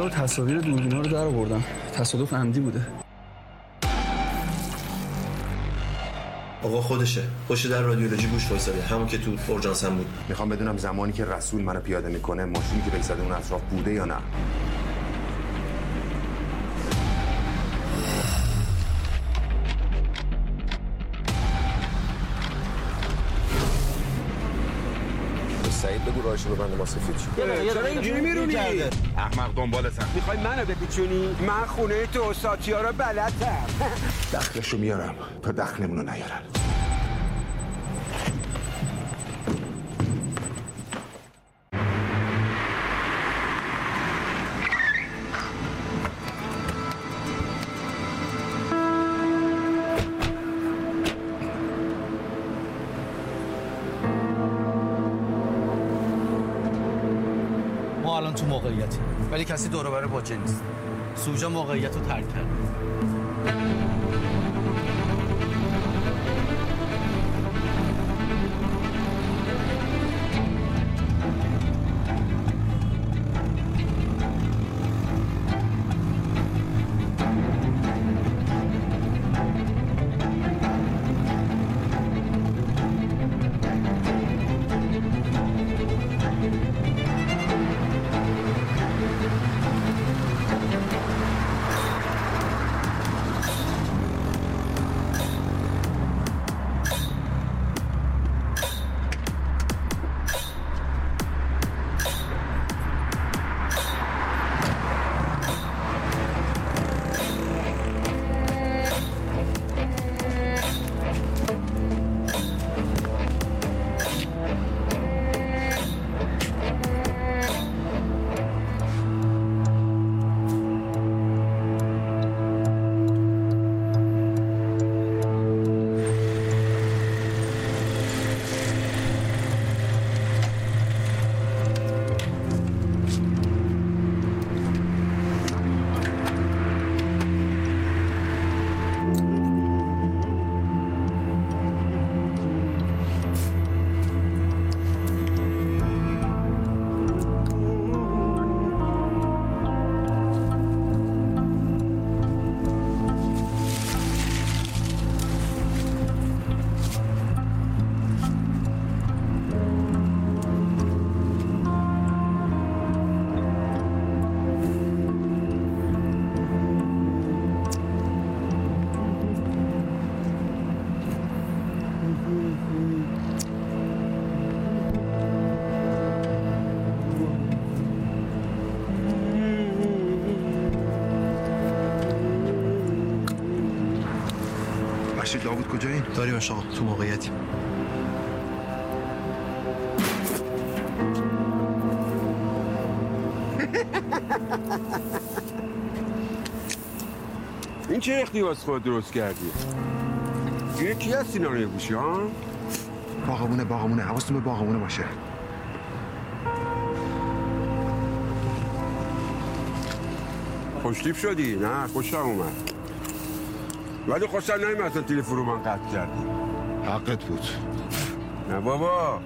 و تصاویر دوربینا رو در آوردم. تصادف عمدی بوده. آقا خودشه. پشت در رادیولوژی گوش وایساده، همون که تو اورژانس هم بود. میخوام بدونم زمانی که رسول منو پیاده میکنه ماشینی که بگذده اون اطراف بوده یا نه. سعید بگو راهش رو بنده ما سفید شد. چرا اینجوری میرونی؟ احمق دنبالتم. میخوای منو بپیچونی؟ من خونه تو ساتیا رو بلدم. دخلشو میارم تا دخلمونو نیارن. ما الان تو موقعیتی ولی کسی دور و بر باجه نیست. سوژه موقعیت رو ترک کرد. داوود کجایین؟ داریمش آقا، تو موقعیتی. این چه اختیاس خود درست کردی؟ این کی هست اینا رو یکوشی ها؟ باغمونه حواستون به باغمونه باشه. خوشتیپ شدی؟ نه خوشم اومد. ولی خوشم نمیم اصلا تلفن رو من قطع کردی. حقت بود. نه بابا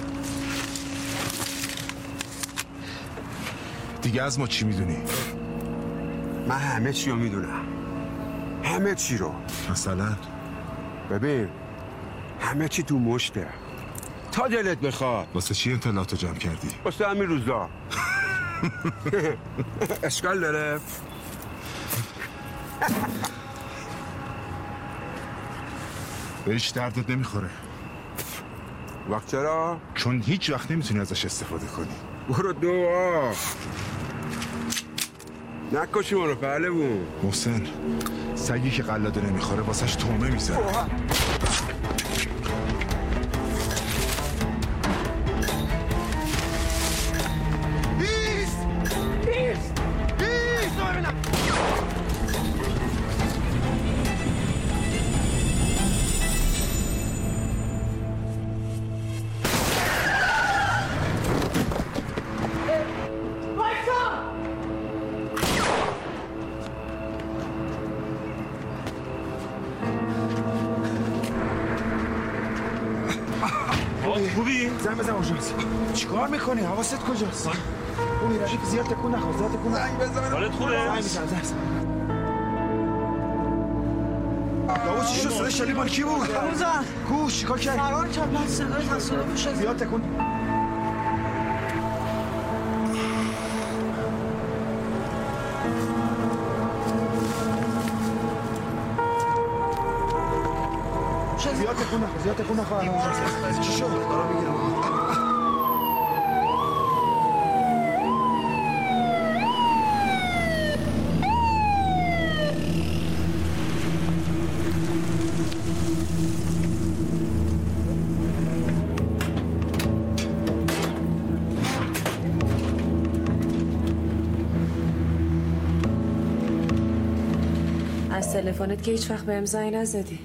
دیگه از ما چی میدونی؟ من همه چی رو میدونم. همه چی رو. مثلا؟ ببین همه چی تو مشته تا دلت بخواد. واسه چی اطلاعاتو جمع کردی؟ واسه همین روزا. اشکال داره؟ بهش دردت نمیخوره. وقت چرا؟ چون هیچ وقت نمیتونی ازش استفاده کنی. برو دعا نکشی ما رو پهلوون. محسن سگی که قلاده نمیخوره واسهش تومه میزنه. خوبی؟ زنگ بزن اورژانس. چیکار میکنی؟ حواست کجاست؟ خوبی رفیق زیاد تکون نخور. زنگ بزن. حالت خوبه؟ زنگ میزنم. بابا چی شد؟ صدای شلیک مال کی بود؟ بزن. کوش چیکار کردی؟ فرار کرد. من صدای تصادف شد. زیاد تکون. زیاد تکون نخور. چی شد؟ دارم میگیرم. از تلفنت که هیچ وقت بهم زنگ نزدی.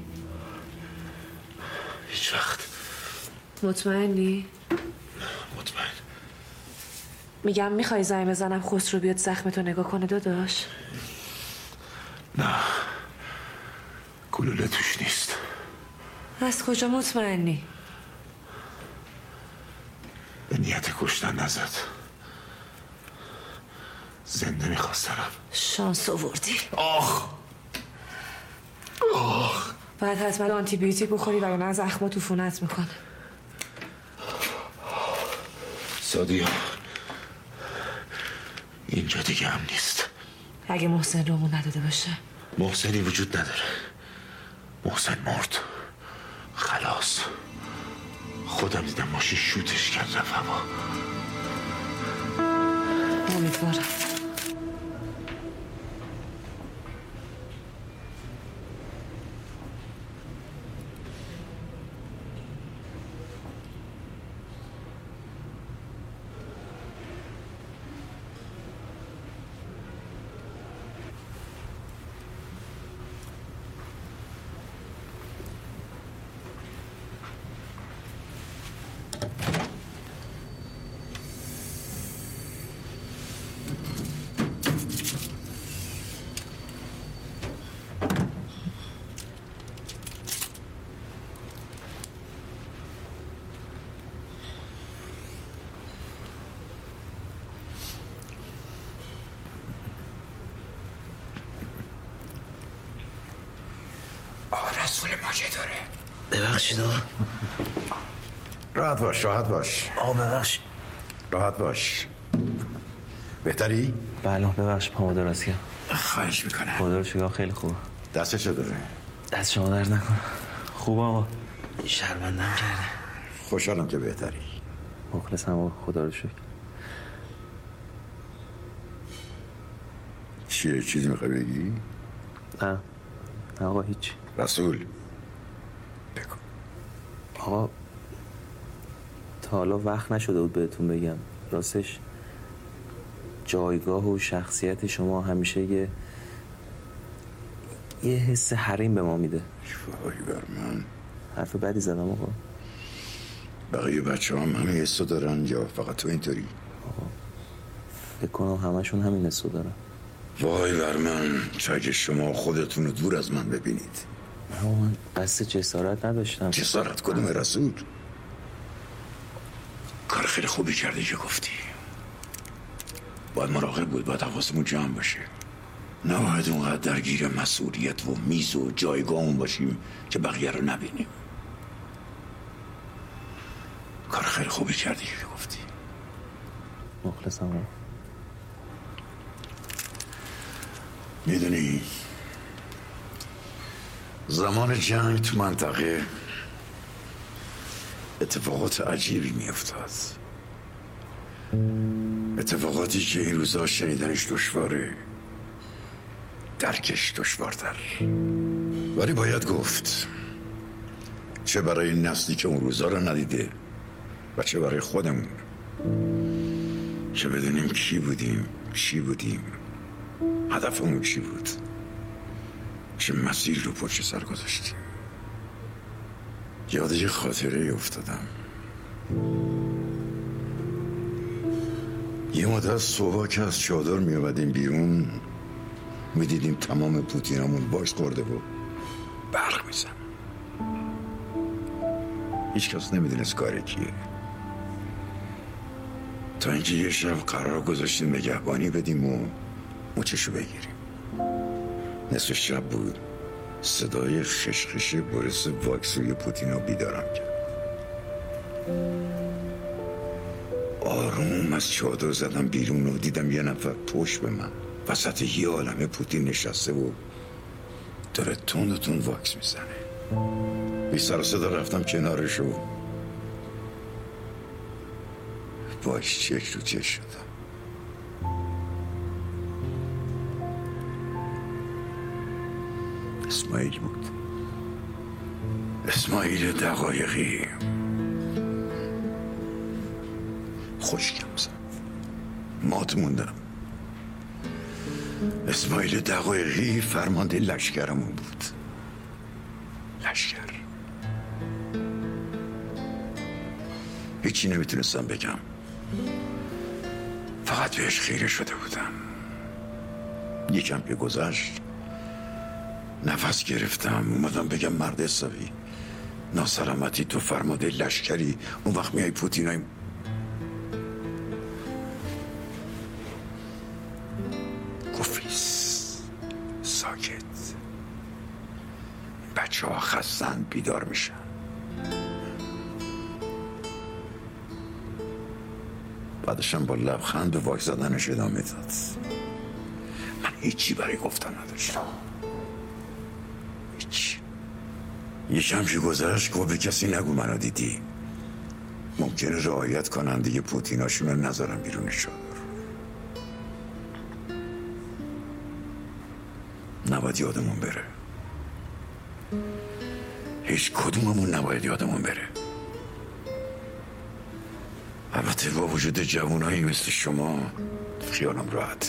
هیچ وقت. مطمئنی؟ مطمئن. میگم میخوای زنگ بزنم خسرو بیاد زخمتو نگاه کنه داداش؟ نه گلوله توش نیست. از کجا مطمئنی؟ به نیت کشتن نزد. زنده میخواستم. شانس آوردی. آخ باید حتما آنتی بیوتیک بخوری وگرنه زخمات عفونت میکنه. سادیا اینجا دیگه هم نیست. اگه محسن رومون نداده باشه. محسنی وجود نداره. محسن مرد. خلاص. خودم دیدم ماشین شوتش کرد رفت هوا. امیدوارم. رسول ماجه داره. ببخشید راحت باش. ببخشید. راحت باش. بهتری؟ بله ببخشید پامو دراز کردم. خواهش میکنم. خدا رو شکر خیلی خوبه. دستت چطوره؟ دست شما درد نکنه. خوبه آقا. شرمندم کرده. خوشحالم که بهتری. مخلصم آقا خدا رو شکر. چیه چیزی میخوای بگی؟ نه آقا هیچ. رسول بگو. آقا تا حالا وقت نشده بود بهتون بگم. راستش جایگاه و شخصیت شما همیشه یه حس حریم به ما میده. وای بر من. حرف بدی زدم آقا. بقیه بچه هم همه حسو دارن یا فقط تو اینطوری؟ آقا فکر کنم همشون همین حسو دارن. وای بر من چه اگه شما خودتون رو دور از من ببینید. من قصد جسارت نداشتم. جسارت کدوم رسول؟ کار خیلی خوبی کردی که گفتی. باید مراقب بود. باید حواسمون جمع باشه. نباید اونقدر درگیر مسئولیت و میز و جایگاهمون باشیم که بقیه رو نبینیم. کار خیلی خوبی کردی که گفتی. مخلصم آقا. میدونی زمان جنگ تو منطقه اتفاقات عجیبی میافتاد. اتفاقاتی که این روزا شنیدنش دشواره، درکش دشوارتر. ولی باید گفت چه برای نسلی که اون روزا رو ندیده و چه برای خودمون که بدونیم کی بودیم، چی بودیم، هدفمون چی بود، چه مسیر رو پشت سر گذاشتیم. یاد یه خاطره افتادم. یه مدت صبح که از چادر می اومدیم بیرون میدیدیم تمام پوتینامون باش خورده و برق میزن. هیچ کس نمیدونست کار کیه. تا اینکه یه شب قرار گذاشتیم نگهبانی بدیم و مچشو بگیریم. نصف شب بود، صدای خشخش بوریس واکس روی پوتینو بیدارم کرد. آروم از چادر زدم بیرون و دیدم یه نفر پشت به من وسط یه عالمه پوتین نشسته و داره تند و تند واکس میزنه. بی سر و صدا رفتم کنارش و باش چک رو چک شدم. اسماعیل بود، اسماعیل دقایقی. خشکم زد، مات موندم. اسماعیل دقایقی فرمانده لشکرمون بود. لشکر هیچی نمیتونستم بگم، فقط بهش خیره شده بودم. یکم که گذشت نفس گرفتم، اومدم بگم مرد حسابی، ناسلامتی تو فرمانده لشکری، اون وقت میای پوتینای گفیس ساکت. بچه ها خستن، بیدار میشن. بعدشم با لبخند به واک زدنش ادامه داد. من هیچی برای گفتن نداشتم، هیچ. یکم که گذشت گفت به کسی نگو منو دیدی، ممکنه رعایت کنن دیگه پوتیناشون رو نذارن بیرون چادر. نباید یادمون بره، هیچ کدوممون نباید یادمون بره. البته با وجود جوانایی مثل شما خیالم راحت.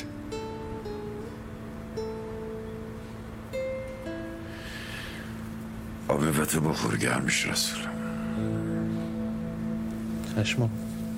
آب وطه بخور، گرمش رسولم. چشما.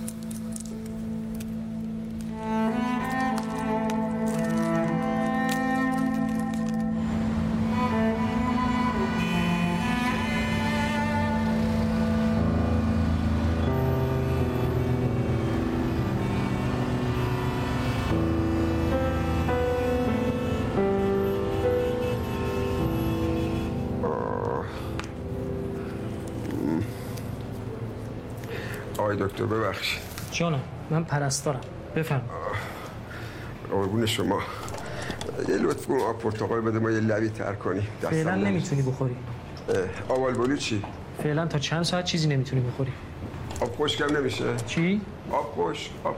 آقای دکتر ببخشید. جانم، من پرستارم، بفرم. قربون شما، یه لطف کن آب پرتقال بده ما یه لبی تر کنیم. فعلا نمیتونی بخوری. آب آلبالو چی؟ فعلا تا چند ساعت چیزی نمیتونی بخوری. آب خشکم نمیشه؟ چی؟ آب خشک. آب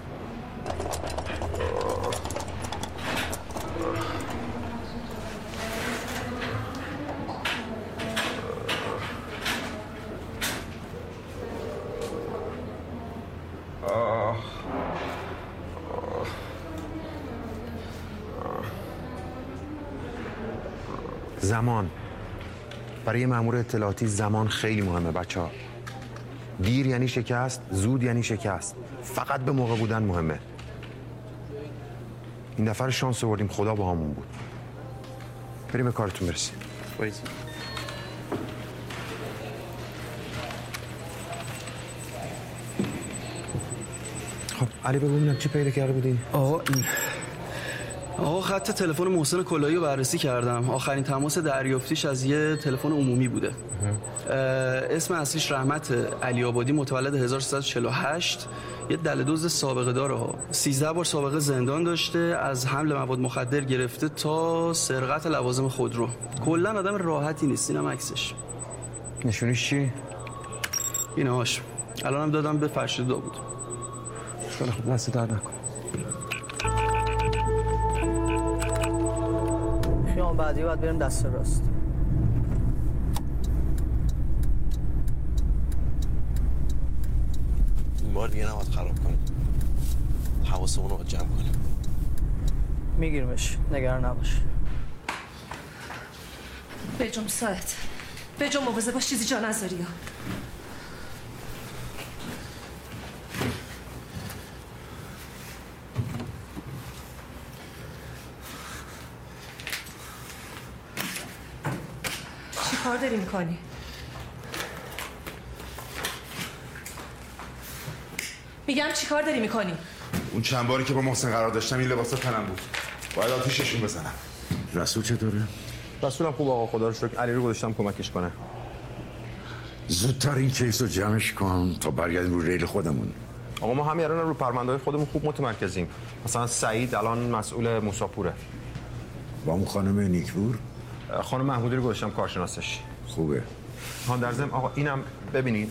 زمان برای مأمور اطلاعاتی زمان خیلی مهمه بچه ها. دیر یعنی شکست، زود یعنی شکست. فقط به موقع بودن مهمه. این دفعه شانس آوردیم، خدا با همون بود. بریم به کارتون برسیم. خب علی بگو ببینم چی پیدا کرده بودی؟ آقا خط تلفن محسن کلاهی رو بررسی کردم. آخرین تماس دریافتیش از یه تلفن عمومی بوده. اسم اصلیش رحمت علی آبادی، متولد 1348. یه دلدوز سابقه داره ها. 13 بار سابقه زندان داشته، از حمل مواد مخدر گرفته تا سرقت لوازم خودرو. کلا آدم راحتی نیست. اینم عکسش. نشونیش چی؟ اینهاش. الانم دادم به فرشید داوود. خیلی خوب، دست درد نکن. خیام بعدی باید بریم دست راست. این بار دیگه نباید خراب کنیم. حواسمون رو جمع کنیم. میگیرمش، نگران نباش. بجم ساعت، بجم مواظب باش چیزی جا نذاری. چی کار داری میکنی؟ میگم چیکار داری میکنی؟ اون چند باری که با محسن قرار داشتم این لباسا تنم بود. باید آتیششون بزنم. رسول چطوره؟ رسولم خوب آقا، خدا رو شکر. علی رو گذاشتم کمکش کنه. زودتر این کیس رو جمعش کن تا برگردیم رو ریل خودمون. آقا ما همین الان رو پرونده‌های خودمون خوب متمرکزیم. مثلا سعید الان مسئول موساپوره. با اون خانم نیکپور؟ خانم محمودی رو گذاشتم کارشناسش. خوبه. ها در ضمن آقا اینم ببینید.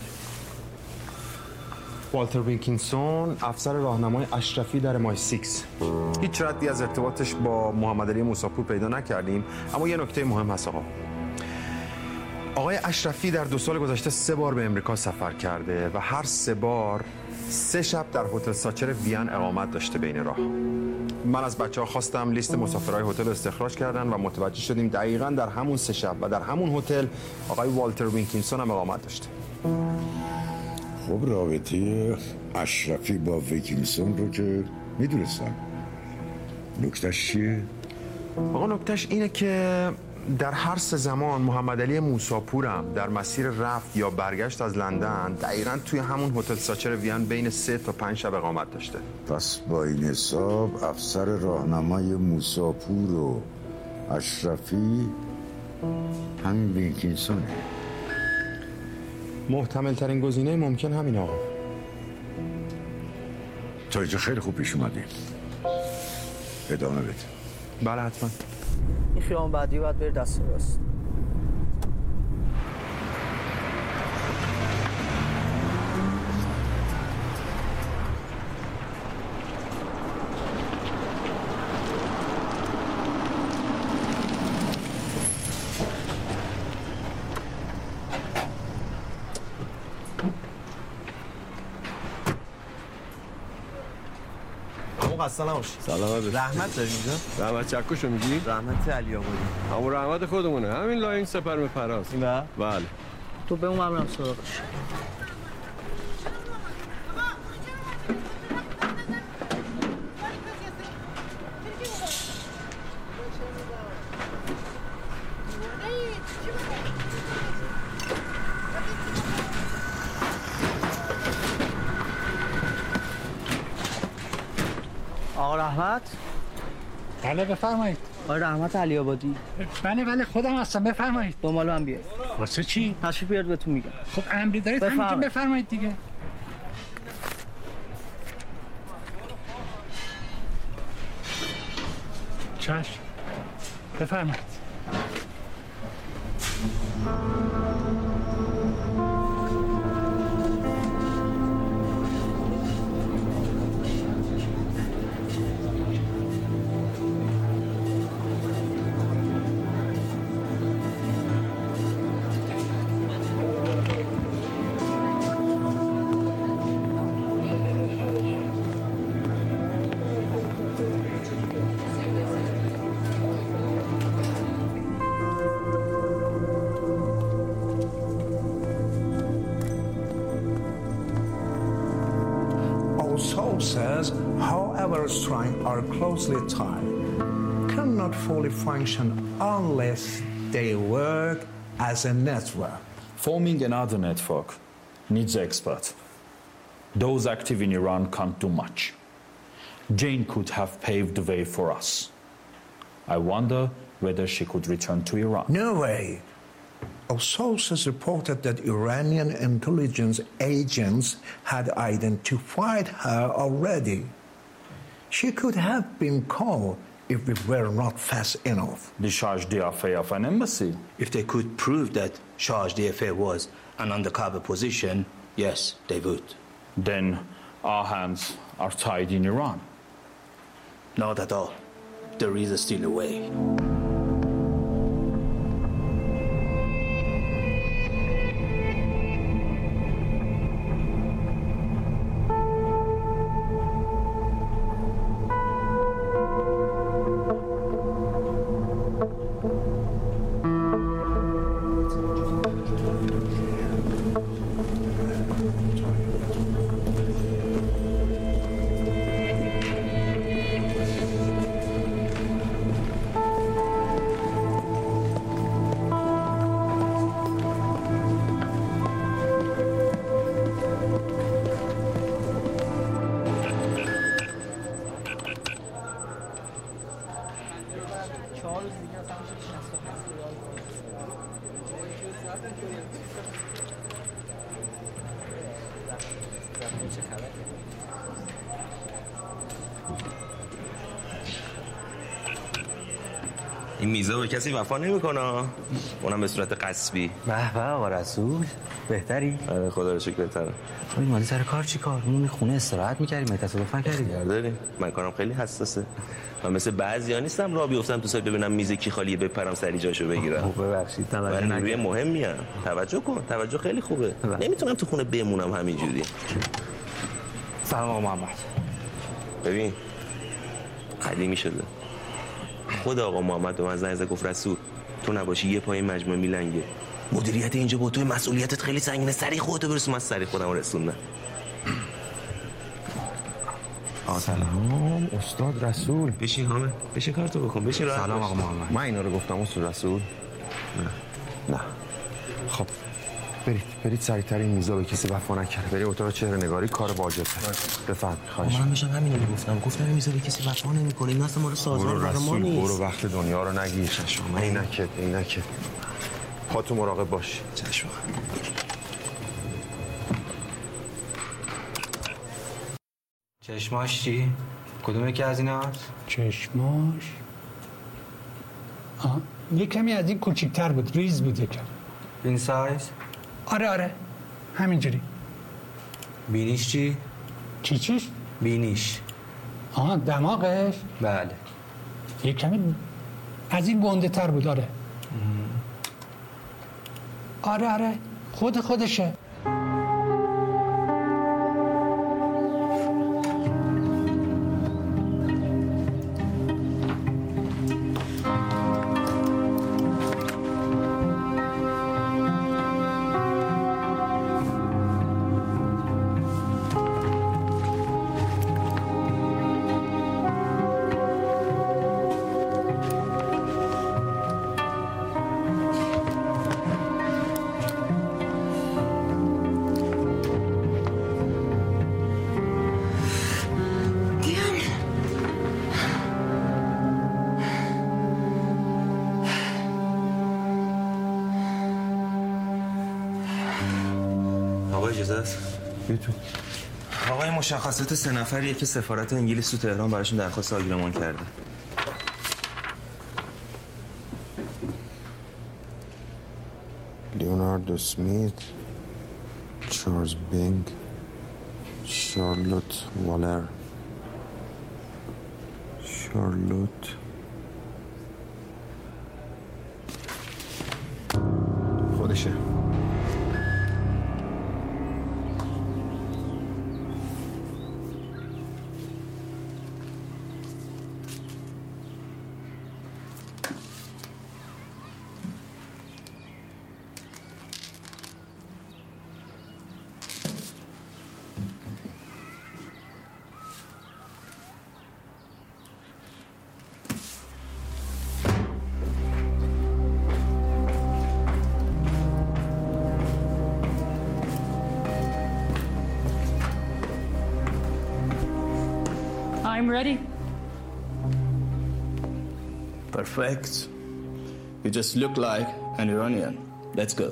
والتر ویلکینسون، افسر راهنمای اشرفی در مای 6. هیچ ردی از ارتباطش با محمد علی موساپور پیدا نکردیم، اما یه نکته مهم هست آقا. آقای اشرفی در 2 سال گذشته 3 بار به امریکا سفر کرده و هر 3 بار 3 شب در هتل ساچر وین اقامت داشته بین راه. من از بچه‌ها خواستم لیست مسافرهای هتل استخراج کردن و متوجه شدیم دقیقاً در همون 3 شب و در همون هتل آقای والتر ویلکینسون هم اقامت داشته. خب رابطه اشرفی با ویلکینسون رو که میدونستم. نکتهش چیه؟ آقا نکتهش اینه که در هر 3 زمان محمد علی موساپورم در مسیر رفت یا برگشت از لندن دقیقاً توی همون هتل ساچر وین بین 3 تا 5 شب اقامت داشته. پس با این حساب افسر راهنمای موساپور و اشرفی همین ویلکینسونه. محتمل ترین گزینه ممکن همین آقا. تا اینجا خیلی خوب پیش اومدیم. ادامه بده. بله حتما. این خیابان بعدی باید بری دست راست. خسته نباشی. سلامت. رحمت داری اینجا؟ رحمت چکوشو میگی؟ رحمت علی آبادی. همون رحمت خودمونه. همین لاین سپرم پراس. نه؟ بله. تو به اون ممنونم سراغش. آقا رحمت؟ بله بفرمایید. آقا رحمت علی آبادی. بله خودم هستم بفرمایید. دنبال من بیاید. واسه چی؟ تشریف بیارید بهتون میگم. خب امری دارید همینجا بفرمایید دیگه. چشم بفرمایید. Sources, however strong or closely tied, cannot fully function unless they work as a network. Forming another network needs experts. Those active in Iran can't do much. Jane could have paved the way for us. I wonder whether she could return to Iran. No way. Our sources reported that Iranian intelligence agents had identified her already. She could have been caught if we were not fast enough. Discharge the affair of an embassy. If they could prove that Charge d'Affaires was an undercover position, yes, they would. Then our hands are tied in Iran. Not at all. There is still a way. این میزه به کسی وفا نمیکنه، اونم به صورت قصبی. به به آقا رسول، بهتری؟ آره خدا رو شکر بهتره. این مالی سر کار چی کار؟ اون خونه استراحت می‌کردی، من تصادف نکردی؟ داریم. من کارم خیلی حساسه. من مثل بعضیا نیستم راه بیفتم تو سایت ببینم میز کی خالیه بپرم سری جاشو بگیرم. ببخشید توجه نکردم. روی مهمیه. توجه کن. توجه خیلی خوبه. نمیتونم تو خونه بمونم همینجوری. سلام آقا محمد. ببین قدیمی شده. خود آقا محمد به من زنگ زد گفت رسول تو نباشی یه پای مجموعه میلنگه. مدیریت اینجا با توی مسئولیتت خیلی سنگینه، سری خودتو برسون. من سری خودم رسوندم. سلام استاد رسول. بشین حامد، بشین کارتو بکن، بشین راحت. سلام آقا محمد. من اینا رو گفتم استاد رسول؟ نه. خب برید سریعتر این میزا به کسی وفا نکرده. برید اتاق چهره نگاری، کار واجبه. بفرمایید. خواهش من بشم همین رو گفتم این میزا به کسی وفا نمیکنه. این اصلا مال سازمان رسول نیست. برو وقت دنیا رو نگیر. شما اینکه پاتو مراقب باش. چشم. چشماش چی؟ کدوم یکی از ایناست؟ چشماش یه کمی از این کوچیک‌تر بود، ریز بود یکم. این سایز؟ آره همینجوری. بینیش چی؟ چیش؟ بینیش. دماغش؟ بله. یه کمی از این گنده تر بود. آره خودشه. آقای مشخصات 3 نفریه که سفارت انگلیس تو تهران براشون درخواست آگرمان کرده. لیوناردو اسمیت، چارلز بینگ، شارلوت والر. خودشه. I'm ready. Perfect. You just look like an Iranian. Let's go.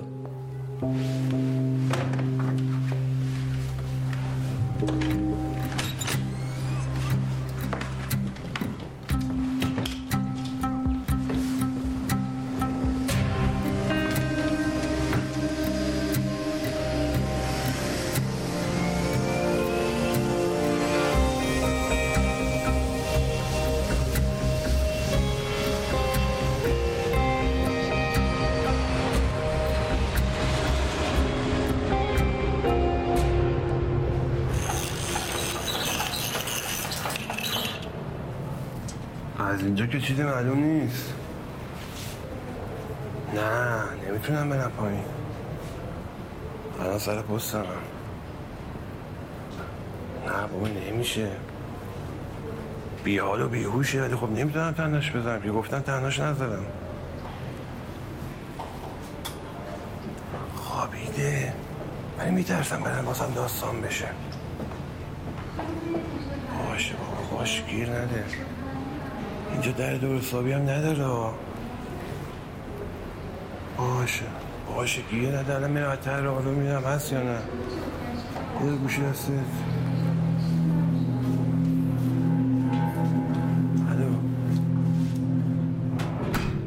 از اینجا که چیزی معلوم نیست. نه نمیتونم برم پایین. الان سر پستم. نه بابا نمیشه. بیحال و بیهوشه، ولی خب نمیتونم تنهاش بزنم که گفتن تنهاش نزدم. خوابیده، ولی میترسم برم واسم داستان بشه. باشه بابا باش، گیر نده. اینجا در دور حسابی هم نداره. باشه گیر نده. الان میرم تر رو میرم هست یا نه. یه گوشی هستید. الو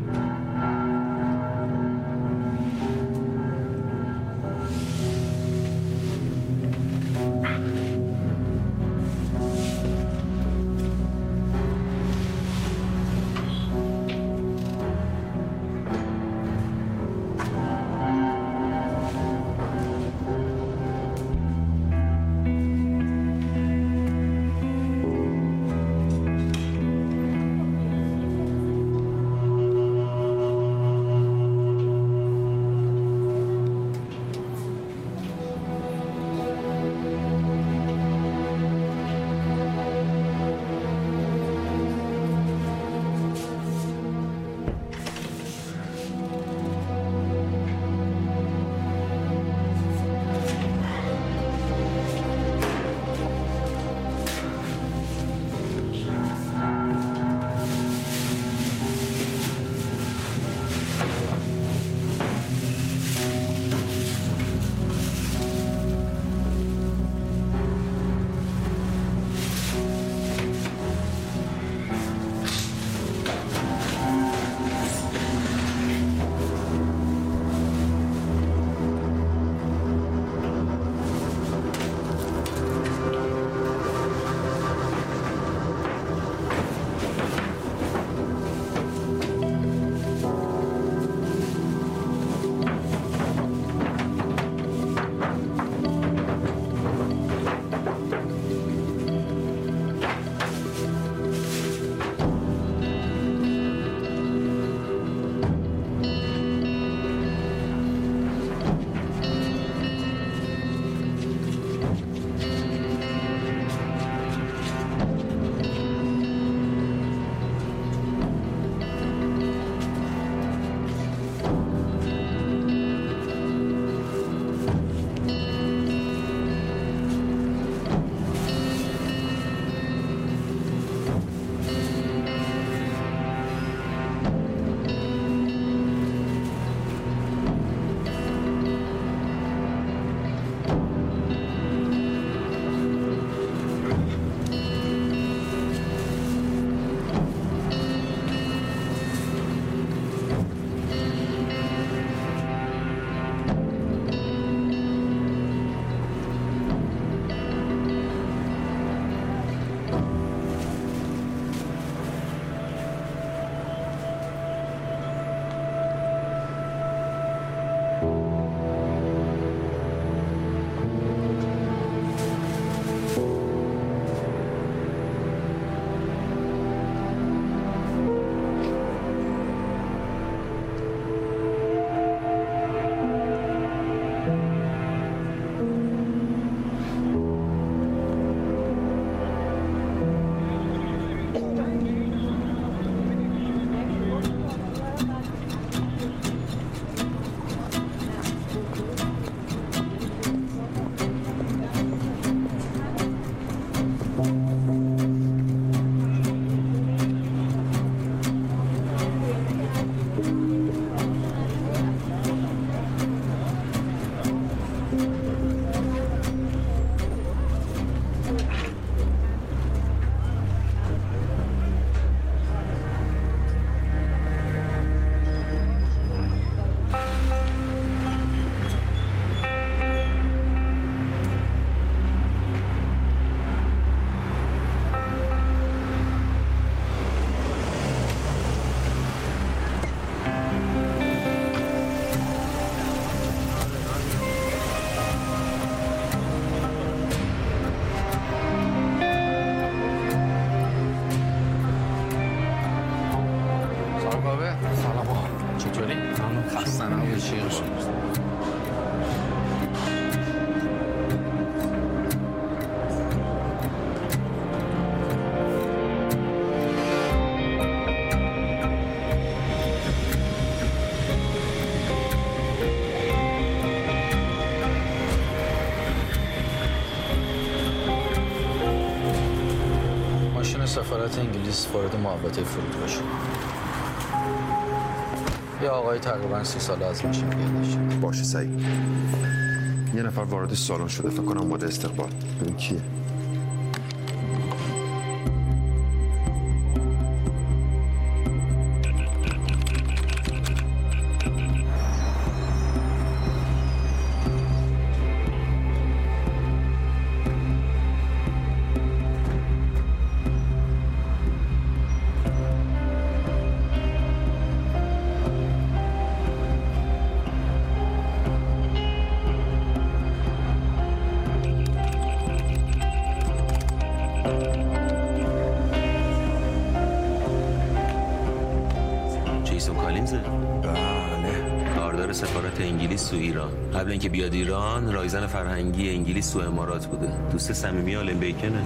سفارت انگلیس وارد محوطه فرود باشه. یه آقای تقریبا 30 ساله از ماشین پیاده. باشه سعید. یه نفر وارد سالن شده، فکر کنم مورد استقبال. ببین کیه؟ سفارت انگلیس تو ایران. قبل اینکه بیاد ایران رایزن فرهنگی انگلیس تو امارات بوده. دوست صمیمی آلن بیکنه.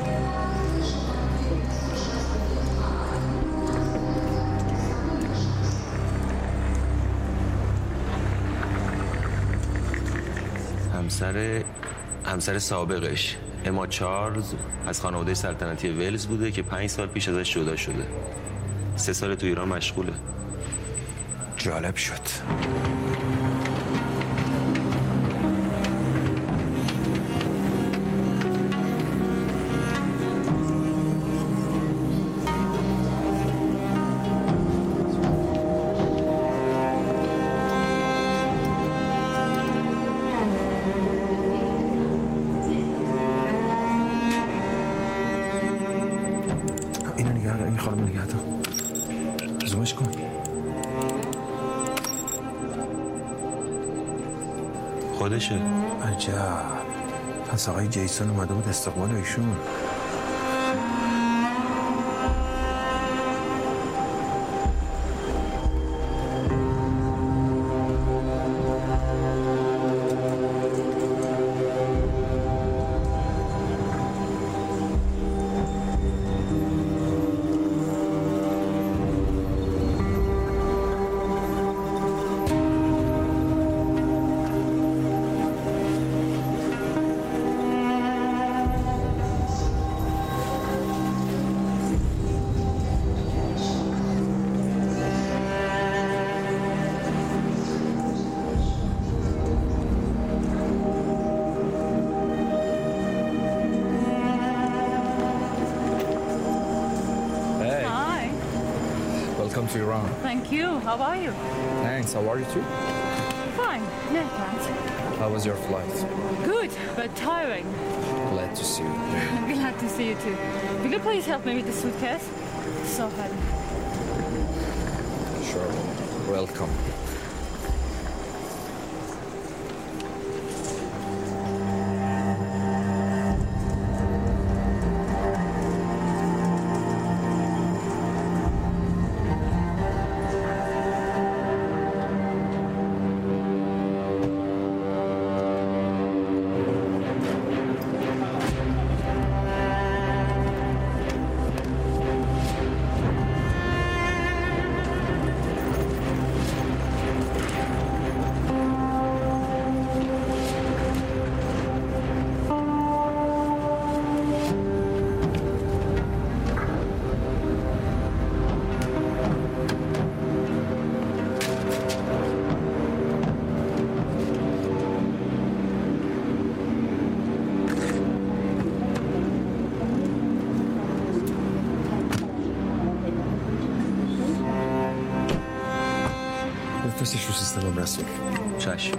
همسر سابقش اما چارلز از خانواده سلطنتی ولز بوده که 5 سال پیش ازش جدا شده. 3 سال تو ایران مشغوله. جالب شد. اینو نگه دار، این خانم نگه دار. زومش کن. خودشه. عجب. پس آقای جیسون اومده بود استقبال ایشون. Welcome to Iran. Thank you. How are you? Thanks. How are you too? Fine. No thanks. How was your flight? Good, but tiring. Glad to see you. Glad to see you too. Will you please help me with the suitcase? It's so heavy. Sure. Welcome. بفرستش رو سیستمم رسول. چشم.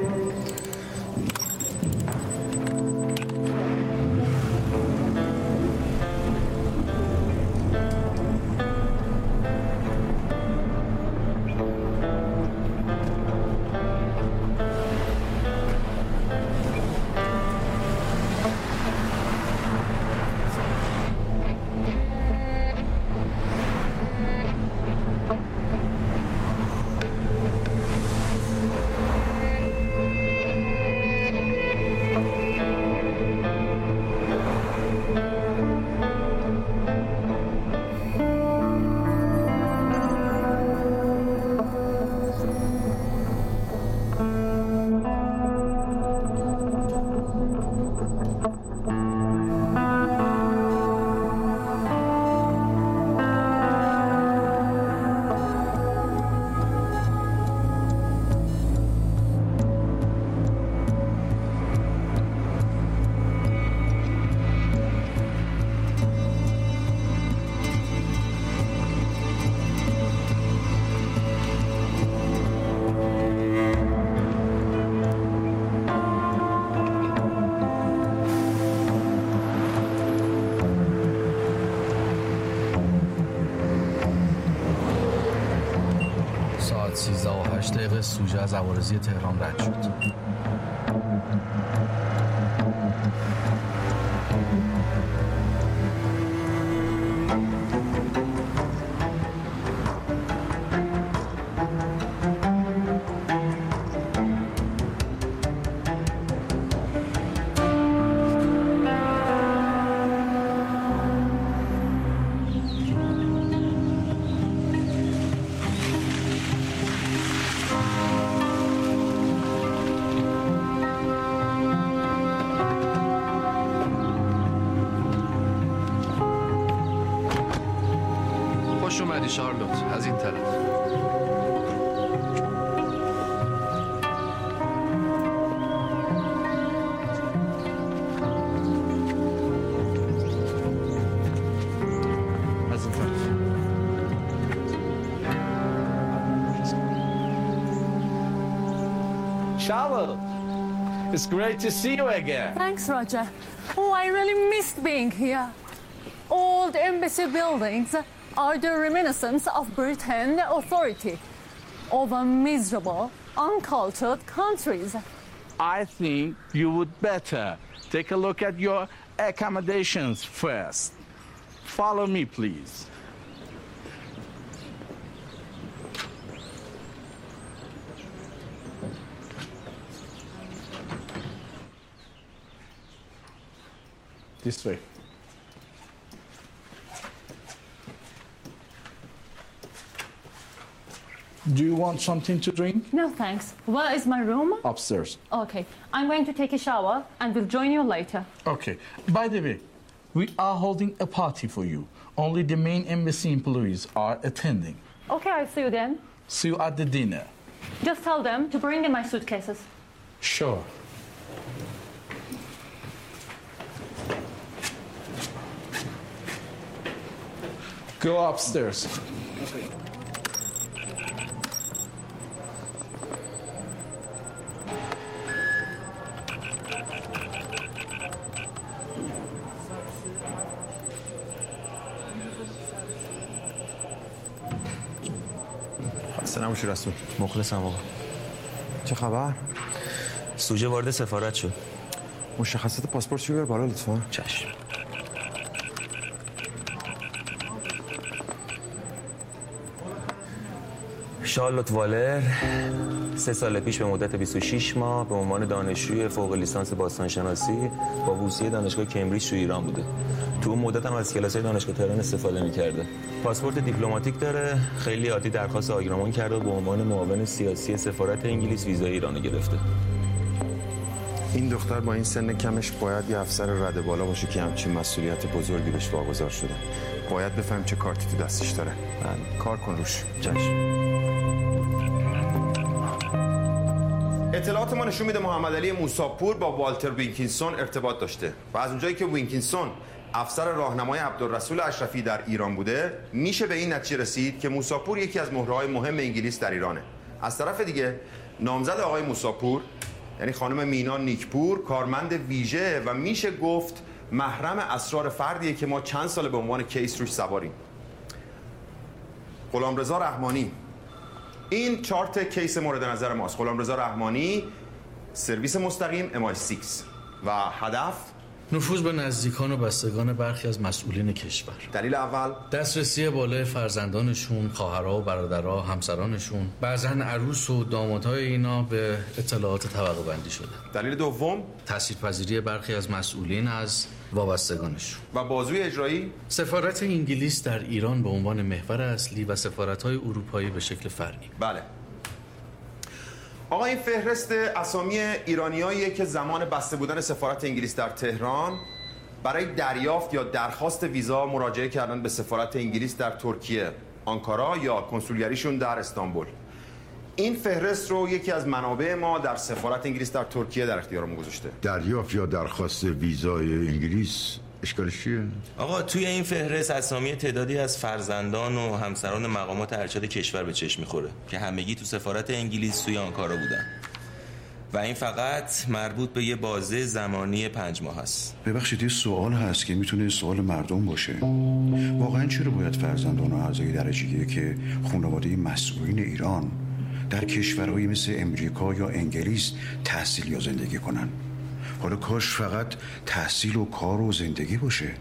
ساعت 13:08 سوژه از عوارضی تهران رد شد. خوش اومدی شارلوت. از این طرف. از این طرف. Charlotte, it's great to see you again. Thanks, Roger. Oh, I really missed being here. Old embassy buildings are the reminiscence of Britain authority over miserable, uncultured countries. I think you would better take a look at your accommodations first. Follow me, please. This way. Do you want something to drink? No, thanks. Where is my room? Upstairs. Okay, I'm going to take a shower and will join you later. Okay. By the way, we are holding a party for you. Only the main embassy employees are attending. Okay, I'll see you then. See you at the dinner. Just tell them to bring in my suitcases. Sure. Go upstairs. خسته نباشی رسول. مخلصم آقا. چه خبر؟ سوژه وارد سفارت شد. مشخصات پاسپورت بیار بالا لطفا. چشم. شارلوت والر 3 سال پیش به مدت 26 ماه به عنوان دانشجوی فوق لیسانس باستانشناسی با بورسیه دانشگاه کمبریج تو ایران بوده. تو اون مدت هم از کلاس‌های دانشگاه تهران استفاده می‌کرده. پاسپورت دیپلماتیک داره. خیلی عادی درخواست آگرامان کرده و به عنوان معاون سیاسی سفارت انگلیس ویزای ایرانو گرفته. این دختر با این سن کمش باید یه افسر رده بالا باشه که همچین مسئولیت بزرگی بهش واگذار شده. باید بفهم چه کارتی تو دستش داره. کار کن روش. چشم. اطلاعات ما نشون میده محمد علی موساپور با والتر وینکینسون ارتباط داشته و از اونجایی که وینکینسون افسر راهنمای عبدالرسول اشرفی در ایران بوده، میشه به این نتیجه رسید که موساپور یکی از مهره‌های مهم انگلیس در ایرانه از طرف دیگه نامزد آقای موساپور یعنی خانم مینا نیکپور کارمند ویژه و میشه گفت محرم اسرار فردیه که ما چند سال به عنوان کیس روش سواریم. غلامرضا رحمانی. این چارت کیس مورد نظر ماست. غلامرضا رحمانی، سرویس مستقیم MI6 و هدف نفوذ به نزدیکان و بستگان برخی از مسئولین کشور. دلیل اول دسترسی بالای فرزندانشون، خواهرها و برادرها، همسرانشون، بعضا عروس و دامادهای اینا به اطلاعات طبقه بندی شده. دلیل دوم تاثیرپذیری برخی از مسئولین از وابستگانشون. و بازوی اجرایی سفارت انگلیس در ایران به عنوان محور اصلی و سفارت‌های اروپایی به شکل فرعی. بله. آقا این فهرست اسامی ایرانیاییه که زمان بسته بودن سفارت انگلیس در تهران برای دریافت یا درخواست ویزا مراجعه کردن به سفارت انگلیس در ترکیه، آنکارا یا کنسولگریشون در استانبول. این فهرست رو یکی از منابع ما در سفارت انگلیس در ترکیه در اختیارمون گذاشته. دریافت یا درخواست ویزای انگلیس اشکالش چیه؟ آقا توی این فهرست اسامی تعدادی از فرزندان و همسران مقامات ارشد کشور به چشم میخوره که همگی تو سفارت انگلیس توی آنکارا بودن و این فقط مربوط به یه بازه زمانی 5 ماه هست. ببخشید یه سوال هست که میتونه سوال مردم باشه. واقعا چرا باید فرزندان و اعضای درجه‌ای که خانواده مسئولین ایران در کشورهایی مثل امریکا یا انگلیس تحصیل یا زندگی کنن؟ حالا کاش فقط تحصیل و کار و زندگی باشه.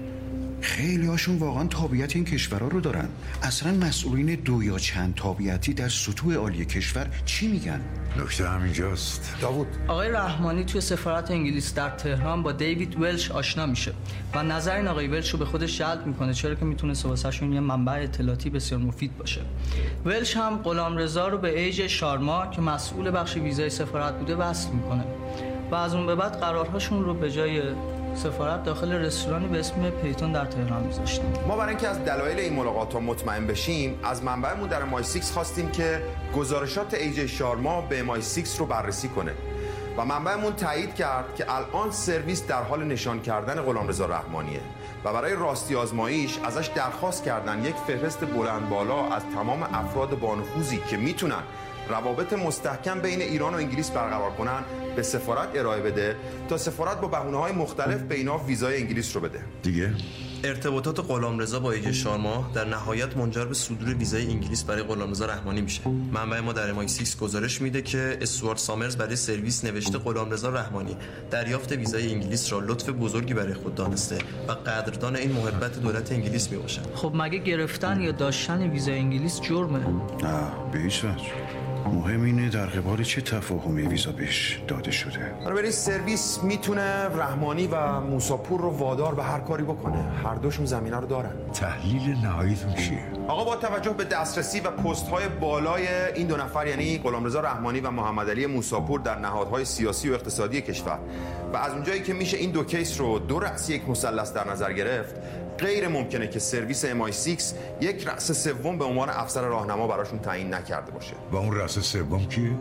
خیلی هاشون واقعا تابعیت این کشورها رو دارن. اصلا مسئولین 2 یا چند تابعیتی در سطوح عالی کشور چی میگن؟ نکته همینجاست. داوود. آقای رحمانی توی سفارت انگلیس در تهران با دیوید ولش آشنا میشه و نظر این آقای ولش رو به خودش جلب میکنه، چرا که میتونه واسهشون یه منبع اطلاعاتی بسیار مفید باشه. ولش هم غلامرضا رو به ایج شارما که مسئول بخش ویزای سفارت بوده وصل میکنه و از اون به بعد قرارهاشون رو به جای سفارت داخل رستورانی به اسم پیتون در تهران میذاشتیم. ما برای اینکه از دلایل این ملاقات ها مطمئن بشیم از منبعمون در MI6 خواستیم که گزارشات ایجی شارما به MI6 رو بررسی کنه و منبعمون تایید کرد که الان سرویس در حال نشان کردن غلامرضا رحمانیه و برای راستی آزماییش ازش درخواست کردن یک فهرست بلند بالا از تمام افراد با نفوذی که میتونن روابط مستحکم بین ایران و انگلیس برقرار کنن به سفارت ارائه بده تا سفارت با بهونه‌های مختلف به اینا ویزای انگلیس رو بده. دیگه ارتباطات غلامرضا با ایجی شارما در نهایت منجر به صدور ویزای انگلیس برای غلامرضا رحمانی میشه. منبع ما در MI6 گزارش میده که استوارت سامرز برای سرویس نوشته غلامرضا رحمانی دریافت ویزای انگلیس را لطف بزرگی برای خود دانسته و قدردان این محبت دولت انگلیس میباشد. خب مگه گرفتن یا داشتن ویزای انگلیس جرمه؟ نه به هیچ وجه. مهم اینه در قبال چه تفاهمی ویزا بهش داده شده. بنابراین سرویس میتونه رحمانی و موساپور رو وادار به هر کاری بکنه. هر دوشون زمینه رو دارن. تحلیل نهاییتون چیه؟ آقا با توجه به دسترسی و پست‌های بالای این 2 نفر یعنی غلامرضا رحمانی و محمدعلی موساپور در نهادهای سیاسی و اقتصادی کشور و از اونجایی که میشه این 2 کیس رو 2 رأس یک مثلث در نظر گرفت، غیر ممکنه که سرویس MI6 یک رأس سوم به عنوان افسر راهنما براشون تعیین نکرده باشه. و اون رأس سوم کیه؟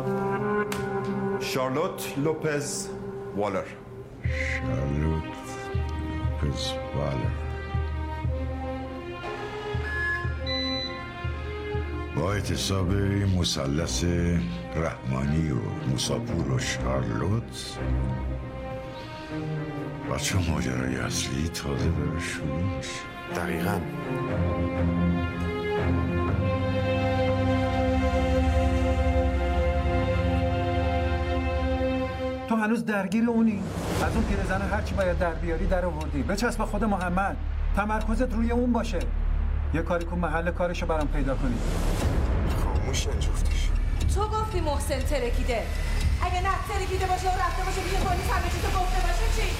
شارلوت لوپز والر. شارلوت لوپز والر. با اعتصاب این مثلث رحمانی و موساپور و شارلوت بچه ماجرای اصلی تازه داره شروع میشه. دقیقاً. تو هنوز درگیر اونی؟ از اون پیرزن هرچی باید در بیاری در آوردی. بچسب خود محمد. تمرکزت روی اون باشه. یه کاری کن محل کارشو برام پیدا کنی. خاموش جفتش. تو گفتی محسن ترکیده. اگه نه ترکیده باشه و رفته باشه بیه پلیس همه چی تو گفته باشه چی؟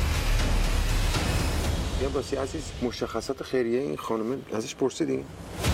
یا باسی عزیز مشخصات خیریه این خانم ازش پرسیدین؟